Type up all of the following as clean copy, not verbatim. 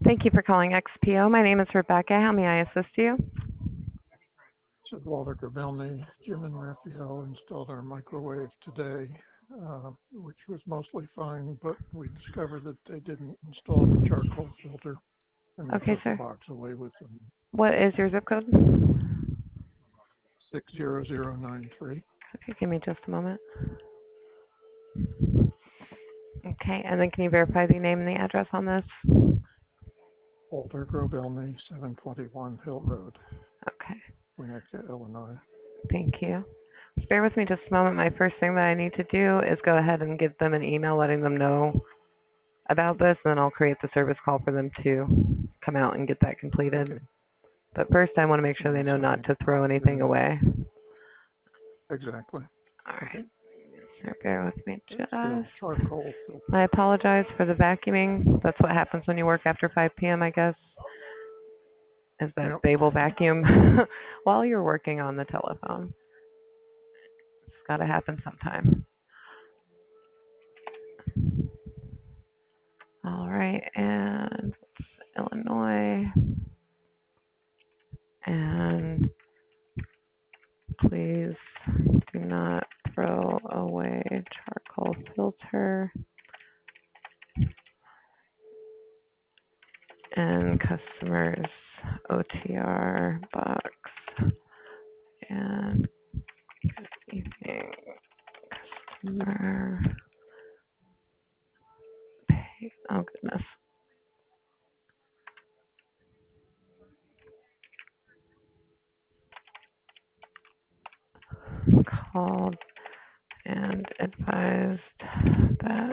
Thank you for calling XPO. My name is Rebecca. How may I assist you? This is Walter Gravelny. Jim and Raphael installed our microwave today, which was mostly fine, but we discovered that they didn't install the charcoal filter, and they Okay, took the sir. box away with them. What is your zip code? 60093. Okay, give me just a moment. Okay, and then can you verify the name and the address on this? Walter Gravelny, 721 Hill Road, Okay, Winnetka, Illinois. thank you. Bear with me just a moment. My first thing that I need to do is go ahead and give them an email letting them know about this, and then I'll create the service call for them to come out and get that completed. Okay. But first, I want to make sure they know not to throw anything away. Exactly. All right. Okay. Sir, bear with me It's just. the charcoal filter. I apologize for the vacuuming. That's what happens when you work after 5 p.m., I guess, is that Yep. they will vacuum while you're working on the telephone. It's got to happen sometime. All right, and Illinois. And please do not throw away charcoal filter and customers OTR box. And good evening, customer. Oh, goodness. Called and advised that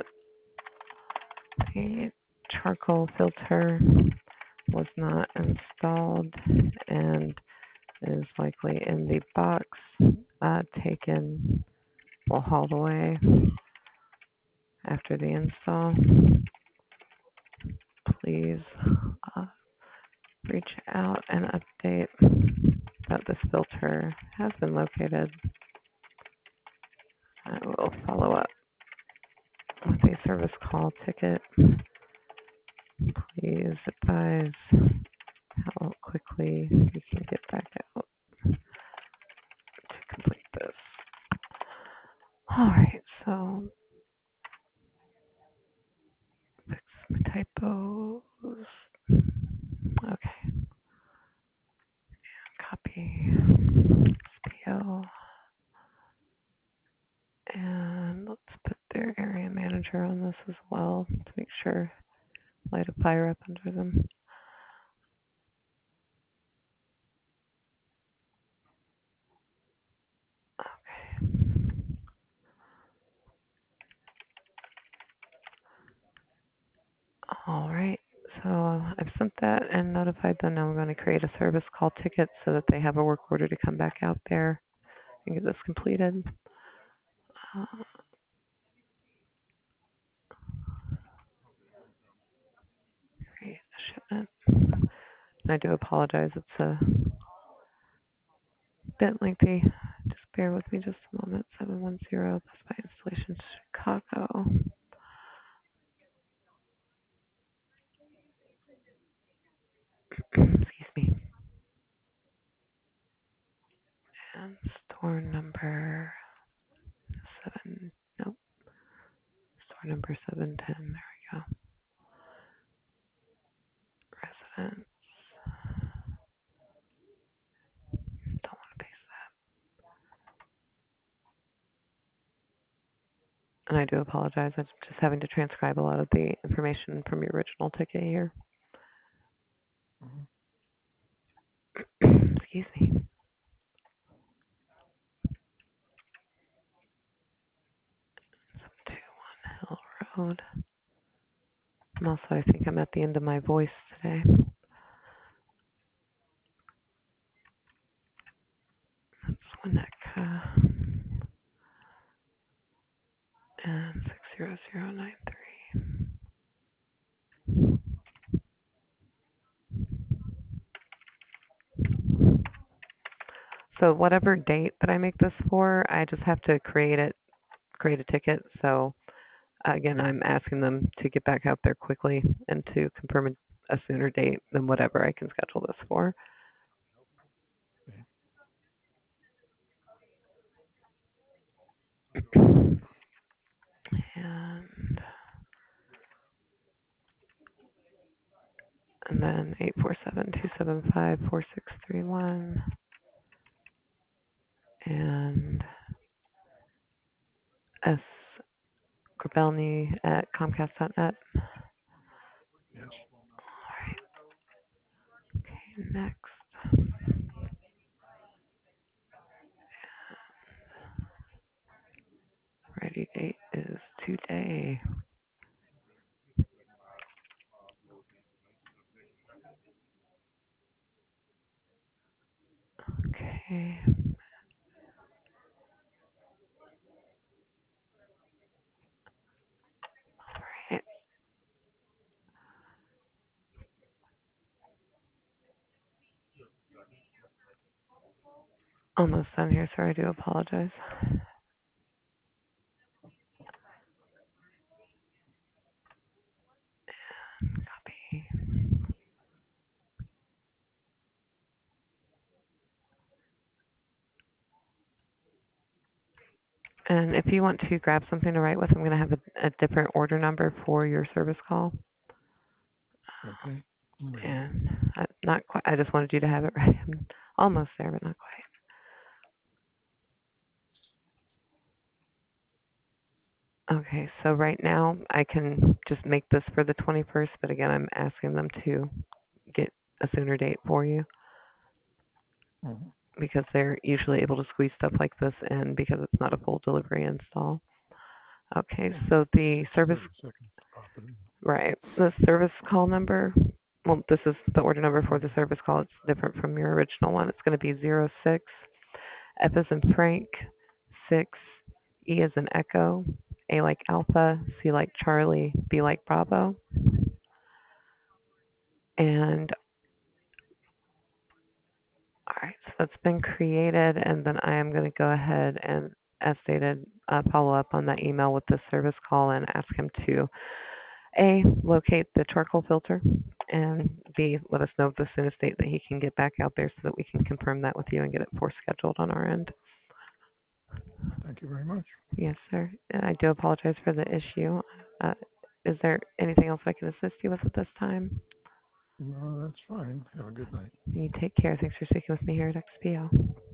the charcoal filter was not installed and is likely in the box taken will haul away after the install. Please reach out and update that this filter has been located. I will follow up with a service call ticket. Please advise how quickly we can get back out to complete this. All right, so fix my typos. Okay, copy PO, and let's put their area manager on this as well to make sure light a fire up under them. Okay. All right. So I've sent that and notified them. Now I'm going to create a service call ticket so that they have a work order to come back out there and get this completed. Create a shipment. And I do apologize. It's a bit lengthy. Just bear with me just a moment. 710 Best Buy Installation Chicago. Excuse me. And store number 7. Nope. Store number 710. There we go. Residence. Don't want to paste that. And I do apologize. I'm just having to transcribe a lot of the information from your original ticket here. Excuse me. Hill Road. I think I'm at the end of my voice today. That's Winnetka. And 60093. So whatever date that I make this for, I just have to create a ticket. So again, I'm asking them to get back out there quickly and to confirm a sooner date than whatever I can schedule this for. Okay. And then 847-275-4631 and S. Grabelny at Comcast.net. Yes. Okay, next. Ready date is today. Okay. Alright. Almost done here, sir. I do apologize. Copy. And if you want to grab something to write with, I'm going to have a different order number for your service call. Okay. I'm ready. And not quite. I just wanted you to have it right. I'm almost there, but not quite. Okay, so right now I can just make this for the 21st, but again, I'm asking them to get a sooner date for you Mm-hmm. because they're usually able to squeeze stuff like this in because it's not a full delivery install. Okay, so the service, 30 seconds to pop it in. right, the service call number, well, this is the order number for the service call. It's different from your original one. It's going to be 06, F as in Frank, 6, E as in Echo, A like Alpha, C like Charlie, B like Bravo. And all right, so that's been created, and then I am going to go ahead and, as stated, follow up on that email with the service call and ask him to A, locate the charcoal filter, and B, let us know the soonest date that he can get back out there so that we can confirm that with you and get it scheduled on our end. Thank you very much. Yes, sir. And I do apologize for the issue. Uh, is there anything else I can assist you with at this time? No, that's fine. Have a good night. You take care. Thanks for speaking with me here at XPO.